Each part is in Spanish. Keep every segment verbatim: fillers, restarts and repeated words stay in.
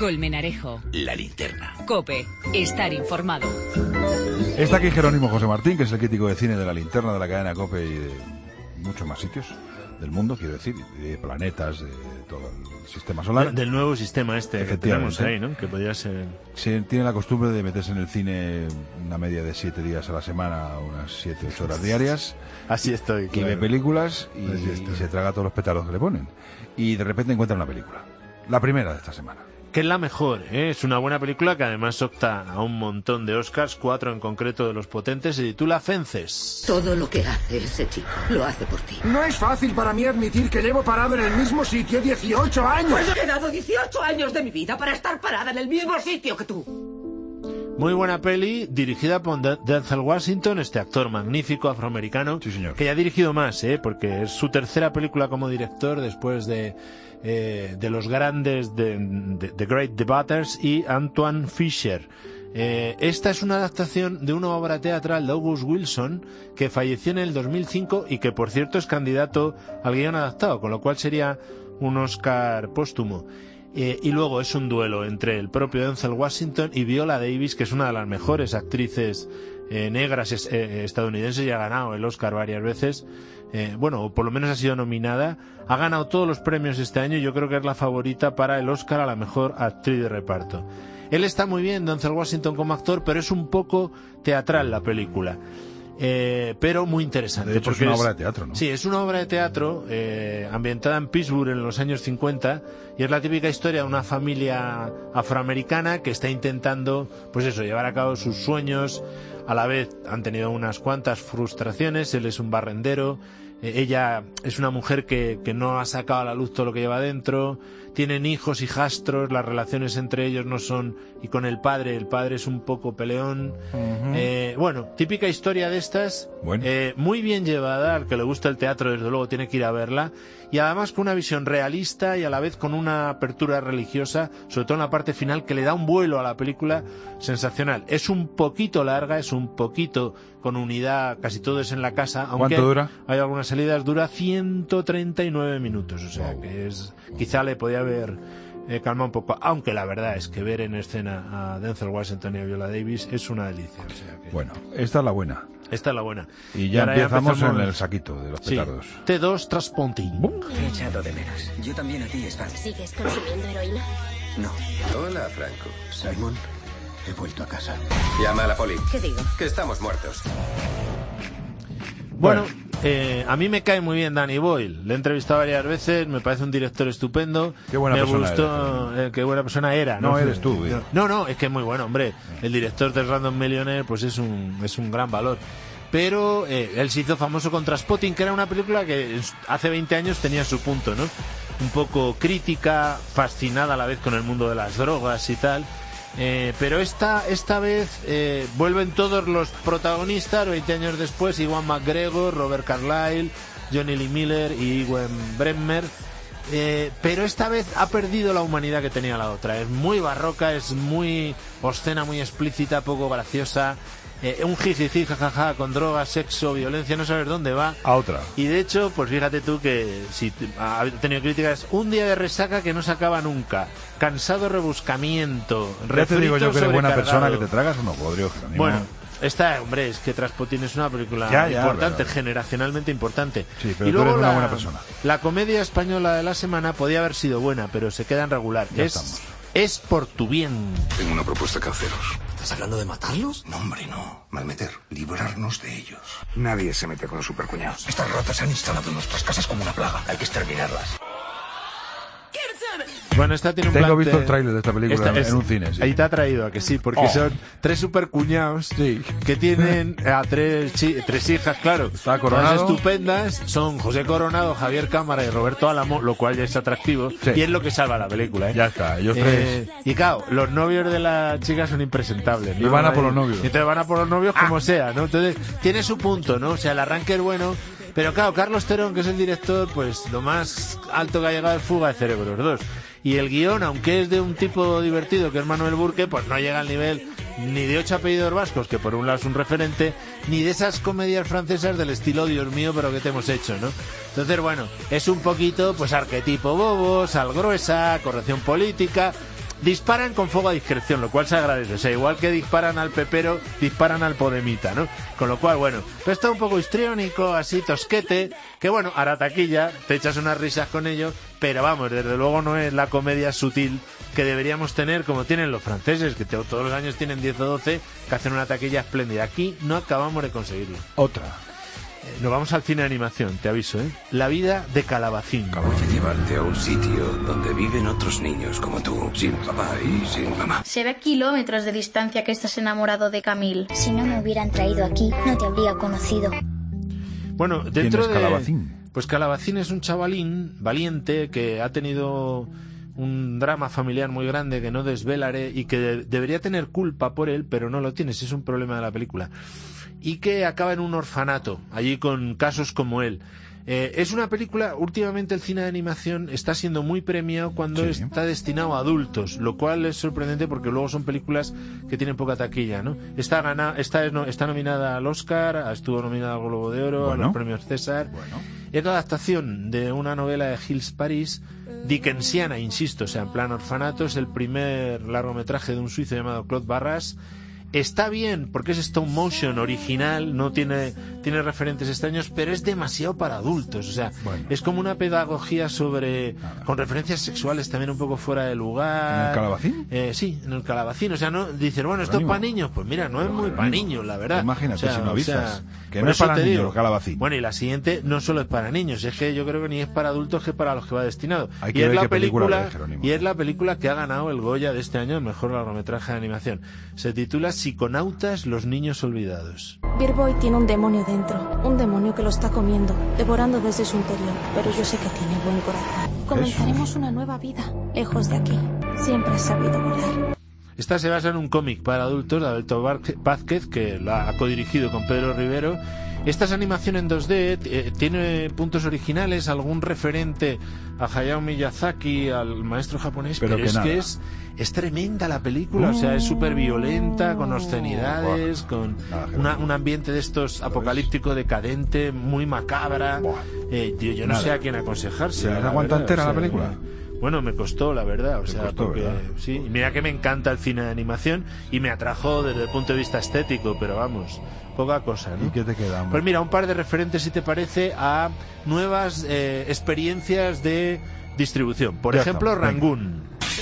Colmenarejo. La Linterna. COPE. Estar informado. Está aquí Jerónimo José Martín, que es el crítico de cine de La Linterna, de la cadena COPE y de muchos más sitios del mundo, quiero decir, de planetas, de todo el sistema solar. De, del nuevo sistema este que tenemos ahí, ¿no? Que podría ser... Se tiene la costumbre de meterse en el cine una media de siete días a la semana, unas siete, ocho horas diarias. Así estoy, claro. Y ve películas y, y se traga todos los petardos que le ponen. Y de repente encuentra una película. La primera de esta semana. Que es la mejor, ¿eh? Es una buena película que además opta a un montón de Oscars, cuatro en concreto de los potentes, se titula Fences. Todo lo que hace ese chico, lo hace por ti. No es fácil para mí admitir que llevo parado en el mismo sitio dieciocho años. Pues he dado dieciocho años de mi vida para estar parada en el mismo sitio que tú. Muy buena peli, dirigida por Denzel Washington, este actor magnífico afroamericano, sí, señor. Que ya ha dirigido más, ¿eh? Porque es su tercera película como director después de... Eh, de los grandes de, de The Great Debaters y Antoine Fisher. Eh, esta es una adaptación de una obra teatral de August Wilson que falleció en el dos mil cinco y que por cierto es candidato al guion adaptado, con lo cual sería un Oscar póstumo. Eh, y luego es un duelo entre el propio Denzel Washington y Viola Davis, que es una de las mejores actrices eh, negras es, eh, estadounidenses y ha ganado el Oscar varias veces. Eh, bueno, o por lo menos ha sido nominada, ha ganado todos los premios este año y yo creo que es la favorita para el Oscar a la mejor actriz de reparto. Él está muy bien, Denzel Washington como actor, pero es un poco teatral la película. Eh, pero muy interesante. De hecho, porque es una obra de teatro, ¿no? Sí, es una obra de teatro eh, ambientada en Pittsburgh en los años cincuenta y es la típica historia de una familia afroamericana que está intentando, pues eso, llevar a cabo sus sueños. A la vez han tenido unas cuantas frustraciones. Él es un barrendero, eh, ella es una mujer que, que no ha sacado a la luz todo lo que lleva dentro. Tienen hijos, hijastros, las relaciones entre ellos no son... Y con el padre, el padre es un poco peleón. Uh-huh. Eh, bueno, típica historia de estas, bueno. eh, muy bien llevada. Al que le gusta el teatro, desde luego, tiene que ir a verla. Y además con una visión realista y a la vez con una apertura religiosa, sobre todo en la parte final, que le da un vuelo a la película sensacional. Es un poquito larga, es un poquito con unidad, casi todo es en la casa. Aunque ¿Cuánto dura? Hay algunas salidas, dura ciento treinta y nueve minutos, o sea wow. que es... Quizá le podía haber eh, calmado un poco, aunque la verdad es que ver en escena a Denzel Washington y a Viola Davis es una delicia. O sea que... Bueno, esta es la buena. Esta es la buena. Y ya, y empezamos, ya empezamos en el saquito de los petardos. Sí. T dos Transponting. Te he echado de menos. Yo también a ti, Stan. ¿Sigues consumiendo heroína? No. Hola, Franco. Simon, he vuelto a casa. Llama a la poli. ¿Qué digo? Que estamos muertos. Bueno, bueno. Eh, a mí me cae muy bien Danny Boyle. Le he entrevistado varias veces, me parece un director estupendo. Qué buena me persona gustó, eres, eh, qué buena persona era. No, no eres tú. No, no, no, es que es muy bueno, hombre. El director de Random Millionaire, pues es un, es un gran valor. Pero eh, él se hizo famoso con Trainspotting, que era una película que hace veinte años tenía su punto, ¿no? Un poco crítica, fascinada a la vez con el mundo de las drogas y tal. Eh, pero esta esta vez eh, vuelven todos los protagonistas veinte años después: Ewan McGregor, Robert Carlyle, Johnny Lee Miller y Ewen Bremner. Eh, pero esta vez ha perdido la humanidad que tenía la otra. Es muy barroca, es muy obscena, muy explícita, poco graciosa. Eh, un jijiji, jajaja, con drogas, sexo, violencia, no sabes dónde va. A otra. Y de hecho, pues fíjate tú que si ha tenido críticas, un día de resaca que no se acaba nunca, cansado rebuscamiento, ya te digo yo que eres buena persona, que te tragas unos bodrios. Bueno, esta, hombre, es que Trainspotting es una película ya, ya, importante, pero... generacionalmente importante. Sí, pero y tú luego eres una la, buena persona. La comedia española de la semana podía haber sido buena, pero se queda en regular. Ya es, estamos. Es por tu bien. Tengo una propuesta que haceros. ¿Estás hablando de matarlos? No, hombre, no. Malmeter. Librarnos de ellos. Nadie se mete con los supercuñados. Estas ratas se han instalado en nuestras casas como una plaga. Hay que exterminarlas. Bueno, esta tiene un Tengo plante... visto el tráiler de esta película esta, en, en un cine, sí. Ahí te ha traído a que sí, porque oh. son tres supercuñados sí. que tienen a tres, chi... tres hijas, claro. Está Coronado. Todas estupendas. Son José Coronado, Javier Cámara y Roberto Álamo, lo cual ya es atractivo. Sí. Y es lo que salva la película, ¿eh? Ya está, ellos eh, tres. Y claro, los novios de la chica son impresentables, ¿no? Y van a por los novios. Y entonces van a por los novios como ah. sea, ¿no? Entonces, tiene su punto, ¿no? O sea, el arranque es bueno. Pero claro, Carlos Terón, que es el director, pues lo más alto que ha llegado es Fuga de Cerebros dos. Y el guión, aunque es de un tipo divertido que es Manuel Burke, pues no llega al nivel ni de Ocho apellidos vascos, que por un lado es un referente, ni de esas comedias francesas del estilo Dios mío, pero ¿qué te hemos hecho, no? Entonces, bueno, es un poquito, pues arquetipo bobo, sal gruesa, corrección política. disparan con fuego a discreción, lo cual se agradece. O sea, igual que disparan al pepero, disparan al podemita, ¿no? Con lo cual, bueno, pero está un poco histriónico, así tosquete, que bueno, hará taquilla, te echas unas risas con ello, pero vamos, desde luego no es la comedia sutil que deberíamos tener como tienen los franceses, que te, todos los años tienen diez o doce, que hacen una taquilla espléndida. Aquí no acabamos de conseguirlo. Otra. Eh, nos vamos al cine de animación, te aviso, ¿eh? La vida de Calabacín. Voy a llevarte a un sitio donde viven otros niños como tú, sin papá y sin mamá. Se ve a kilómetros de distancia que estás enamorado de Camille. Si no me hubieran traído aquí, no te habría conocido. Bueno, dentro ¿Quién es de... Calabacín? Pues Calabacín es un chavalín valiente que ha tenido un drama familiar muy grande que no desvelaré y que de- debería tener culpa por él, pero no lo tiene, ese es un problema de la película. Y que acaba en un orfanato, allí con casos como él. Eh, es una película, últimamente el cine de animación está siendo muy premiado cuando Sí. está destinado a adultos, lo cual es sorprendente porque luego son películas que tienen poca taquilla, ¿no? Está, gana, está, está nominada al Oscar, estuvo nominada al Globo de Oro, Bueno. a los premios César. Bueno. Es la adaptación de una novela de Gilles Paris, dickensiana, insisto, o sea, en plan orfanato. Es el primer largometraje de un suizo llamado Claude Barras. Está bien, porque es stop motion original, no tiene, tiene referentes extraños, pero es demasiado para adultos. O sea, Bueno. es como una pedagogía sobre... Nada. con referencias sexuales también un poco fuera de lugar. ¿En el Calabacín? Eh, sí, en el Calabacín. O sea, no dicen, bueno, esto es Jerónimo. para niños. Pues mira, no es muy para niños, la verdad. Imagínate O sea, si no o sea, avisas. Que por no es eso para te niños, digo. el Calabacín. Bueno, y la siguiente no solo es para niños, es que yo creo que ni es para adultos que para los que va destinado. Hay y que es ver la qué película película ve, Jerónimo. y es la película que ha ganado el Goya de este año, el mejor largometraje de animación. Se titula Psiconautas, los niños olvidados. Birboy tiene un demonio dentro, un demonio que lo está comiendo, devorando desde su interior, pero yo sé que tiene buen corazón. Comenzaremos una nueva vida, lejos de aquí. Siempre he sabido volar. Esta se basa en un cómic para adultos de Alberto Vázquez, que la ha codirigido con Pedro Rivero. Esta es animación en dos D, eh, tiene puntos originales, algún referente a Hayao Miyazaki, al maestro japonés, Pero pero, que es nada. que es, es tremenda la película, o sea, es súper violenta, con obscenidades, Buah. con Nada, una- Jerónimo. un ambiente de estos ¿Lo apocalíptico decadente, muy macabra. Buah. Eh, tío, yo no Nada. sé a quién aconsejarse. ¿Se les la aguanta verdad, entera o la sea, película? Bueno, me costó, la verdad, o Te sea, costó, porque ¿verdad? sí, y mira que me encanta el cine de animación y me atrajo desde el punto de vista estético, pero vamos, poca cosa, ¿no? ¿Y qué te queda, hombre? Pues mira, un par de referentes, si te parece, a nuevas eh, experiencias de distribución. Por Ya ejemplo, estamos, venga. Rangoon.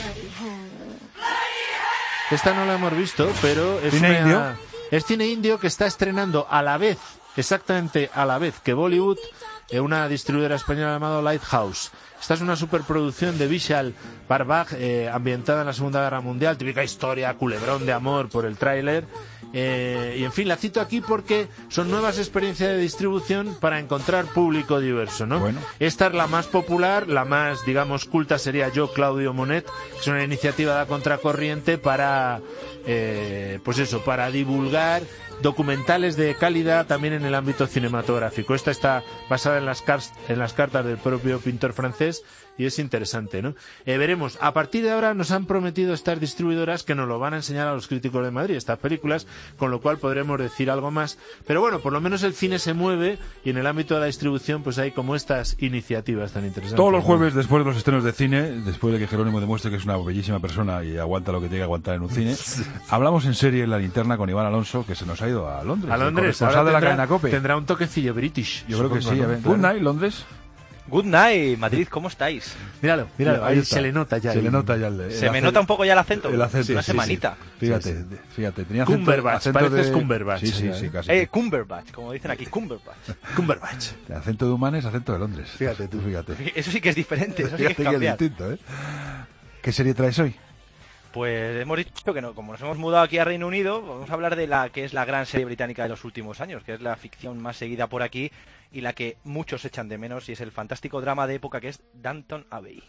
Esta no la hemos visto, pero es ¿Cine una- indio? es cine indio que está estrenando a la vez, exactamente a la vez que Bollywood, eh, una distribuidora española llamada Lighthouse. Esta es una superproducción de Vishal Barbaj, eh, ambientada en la Segunda Guerra Mundial, típica historia, culebrón de amor por el tráiler. Eh, y en fin, la cito aquí porque son nuevas experiencias de distribución para encontrar público diverso, ¿no? Bueno. Esta es la más popular, la más, digamos, culta sería Yo, Claudio Monet, que es una iniciativa de contracorriente para, eh, pues eso, para divulgar documentales de calidad también en el ámbito cinematográfico. Esta está basada en las, car- en las cartas del propio pintor francés y es interesante, ¿no? Eh, veremos. A partir de ahora nos han prometido estas distribuidoras que nos lo van a enseñar a los críticos de Madrid, estas películas, con lo cual podremos decir algo más. Pero bueno, por lo menos el cine se mueve y en el ámbito de la distribución pues hay como estas iniciativas tan interesantes. Todos los ¿no? jueves, después de los estrenos de cine, después de que Jerónimo demuestre que es una bellísima persona y aguanta lo que tiene que aguantar en un cine, hablamos en serie en La Linterna con Iván Alonso, que se nos ha ido a Londres. A el Londres, corresponsal ahora de la tendrá, cadena COPE. tendrá un toquecillo british. Yo creo que supongo, sí. ¿no? A ver. Claro. Good night, Londres. Good night, Madrid, ¿cómo estáis? Míralo, míralo, Ahí ahí está. se le nota ya. Se el- le nota ya el, el Se me acento- nota un poco ya el acento. El acento, Una sí, semanita. sí. Fíjate, Sí, fíjate, tenía acento, Cumberbatch, acento pareces de... Cumberbatch, Sí, sí, ya, sí, ¿eh? casi. Eh, Cumberbatch, como dicen aquí, Cumberbatch. Cumberbatch. Acento de Humanes, acento de Londres. Fíjate tú. Fíjate. Eso sí que es diferente, eso sí que Fíjate es que es cambiar. distinto, ¿eh? ¿Qué serie traes hoy? Pues hemos dicho que no, como nos hemos mudado aquí a Reino Unido, vamos a hablar de la que es la gran serie británica de los últimos años, que es la ficción más seguida por aquí y la que muchos echan de menos, y es el fantástico drama de época que es Downton Abbey.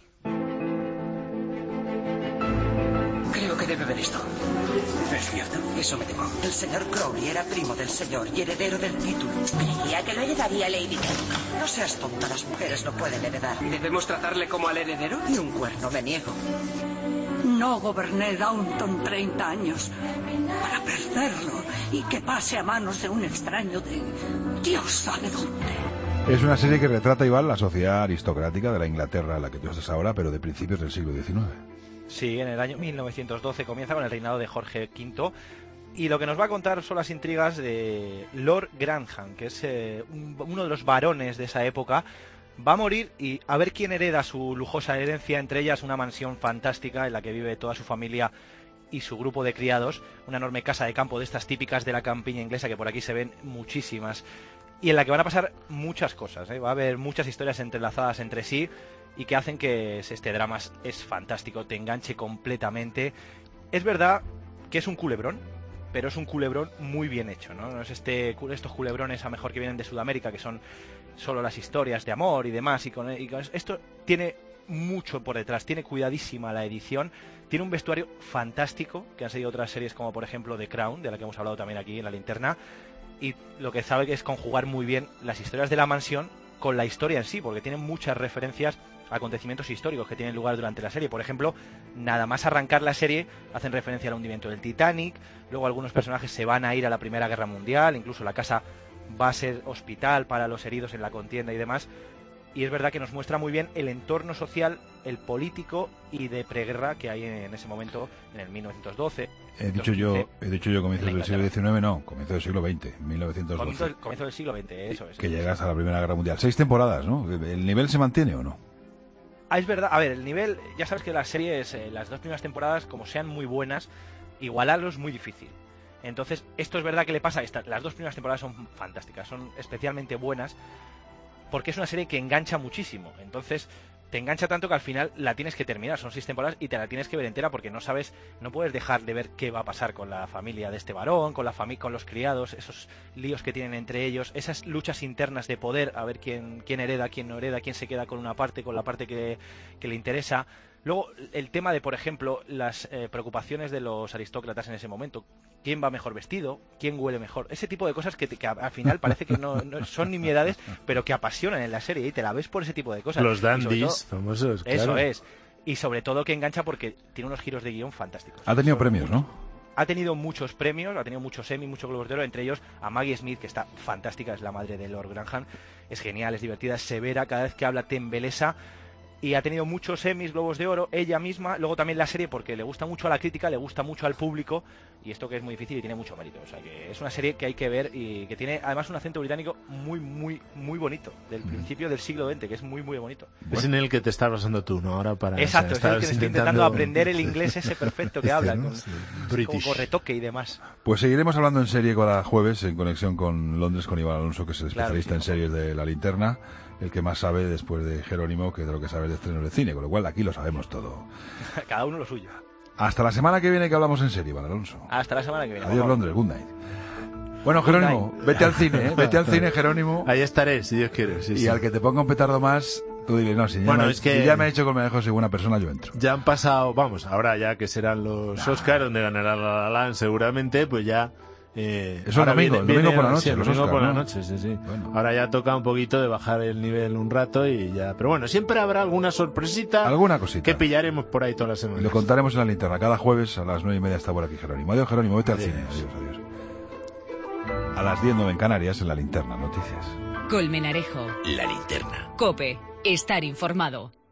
Creo que debe ver esto. Es cierto. Eso me temo. El señor Crowley era primo del señor y heredero del título. Creía que lo heredaría Lady Kate. No seas tonta, las mujeres no pueden heredar. ¿Debemos tratarle como al heredero? Ni un cuerno, me niego. No goberné Downton treinta años para perderlo y que pase a manos de un extraño de Dios sabe dónde. Es una serie que retrata, Iván, la sociedad aristocrática de la Inglaterra en la que tú estás ahora, pero de principios del siglo diecinueve. Sí, en el año mil novecientos doce comienza con el reinado de Jorge quinto. Y lo que nos va a contar son las intrigas de Lord Grantham, que es eh, un, uno de los varones de esa época. Va a morir y a ver quién hereda su lujosa herencia, entre ellas una mansión fantástica en la que vive toda su familia y su grupo de criados, una enorme casa de campo de estas típicas de la campiña inglesa, que por aquí se ven muchísimas, y en la que van a pasar muchas cosas, ¿eh? Va a haber muchas historias entrelazadas entre sí y que hacen que este drama es, es fantástico, te enganche completamente. Es verdad que es un culebrón, pero es un culebrón muy bien hecho, ¿no? No es este, estos culebrones a mejor que vienen de Sudamérica, que son solo las historias de amor y demás, y con, y con esto tiene mucho por detrás, tiene cuidadísima la edición, tiene un vestuario fantástico, que han seguido otras series como por ejemplo The Crown, de la que hemos hablado también aquí en La Linterna, y lo que sabe que es conjugar muy bien las historias de la mansión con la historia en sí, porque tienen muchas referencias a acontecimientos históricos que tienen lugar durante la serie. Por ejemplo, nada más arrancar la serie hacen referencia al hundimiento del Titanic, luego algunos personajes se van a ir a la Primera Guerra Mundial, incluso la casa va a ser hospital para los heridos en la contienda y demás, y es verdad que nos muestra muy bien el entorno social, el político y de preguerra que hay en ese momento, en el mil novecientos doce. He dicho yo, he dicho yo comienzos del siglo diecinueve, no, comienzo del siglo veinte, mil novecientos doce. Comienzo del, comienzo del siglo veinte, eso es. Que llegas a la Primera Guerra Mundial. Seis temporadas, ¿no? ¿El nivel se mantiene o no? Ah, es verdad. A ver, el nivel, ya sabes que las series, eh, las dos primeras temporadas, como sean muy buenas, igualarlo es muy difícil. Entonces, esto es verdad que le pasa a esta. Las dos primeras temporadas son fantásticas, son especialmente buenas, porque es una serie que engancha muchísimo. Entonces, te engancha tanto que al final la tienes que terminar. Son seis temporadas y te la tienes que ver entera, porque no sabes, no puedes dejar de ver qué va a pasar con la familia de este varón, con la familia, con los criados, esos líos que tienen entre ellos, esas luchas internas de poder, a ver quién, quién hereda, quién no hereda, quién se queda con una parte, con la parte que, que le interesa. Luego, el tema de, por ejemplo, las eh, preocupaciones de los aristócratas en ese momento. ¿Quién va mejor vestido? ¿Quién huele mejor? Ese tipo de cosas que, te, que al final parece que no, no son nimiedades, pero que apasionan en la serie y te la ves por ese tipo de cosas. Los dandies famosos, claro. Eso es. Y sobre todo que engancha porque tiene unos giros de guión fantásticos. Ha tenido Son premios, muchos. ¿no? Ha tenido muchos premios, ha tenido muchos Emmy, muchos Globos de Oro, entre ellos a Maggie Smith, que está fantástica, es la madre de Lord Grantham. Es genial, es divertida, es severa, cada vez que habla te embelesa. Y ha tenido muchos Emmys, Globos de Oro, ella misma, luego también la serie porque le gusta mucho a la crítica, le gusta mucho al público, y esto que es muy difícil y tiene mucho mérito. O sea que es una serie que hay que ver y que tiene además un acento británico muy, muy, muy bonito, del mm. principio del siglo veinte, que es muy, muy bonito. Es en el que te estás basando tú, ¿no? Ahora para... Exacto, o sea, es el que estoy intentando... intentando aprender el inglés ese perfecto que este, habla, ¿no? con, Sí. con, con retoque y demás. Pues seguiremos hablando en serie cada jueves en conexión con Londres, con Iván Alonso, que es el especialista claro, sí, en series de La Linterna, el que más sabe después de Jerónimo que de lo que sabe de estrenos de cine, con lo cual aquí lo sabemos todo. Cada uno lo suyo. Hasta la semana que viene que hablamos en serie, Iván Alonso. Hasta la semana que viene. Adiós, vamos. Londres, good night. Bueno, Jerónimo, good night. Vete al cine, ¿eh? Vete al cine, Jerónimo. Ahí estaré, si Dios quiere. Sí, y sí. al que te ponga un petardo más, tú dile, no, si ya, bueno, me, es que... si ya me ha dicho que me dejo soy buena persona, yo entro. Ya han pasado, vamos, ahora ya que serán los nah. Oscar, donde ganará La La Land seguramente, pues ya... Eh, Eso el domingo, el domingo por la noche. Sí, el los domingo Oscar, por ¿no? la noche, sí, sí. Bueno. Ahora ya toca un poquito de bajar el nivel un rato y ya. Pero bueno, siempre habrá alguna sorpresita. Alguna cosita. Que pillaremos por ahí todas las semanas. Lo contaremos en La Linterna. Cada jueves a las nueve y media está por aquí Jerónimo. Adiós, Jerónimo, vete adiós. al cine. Adiós, adiós. A las diez nueve en Canarias en La Linterna, noticias. Colmenarejo. La Linterna. COPE. Estar informado.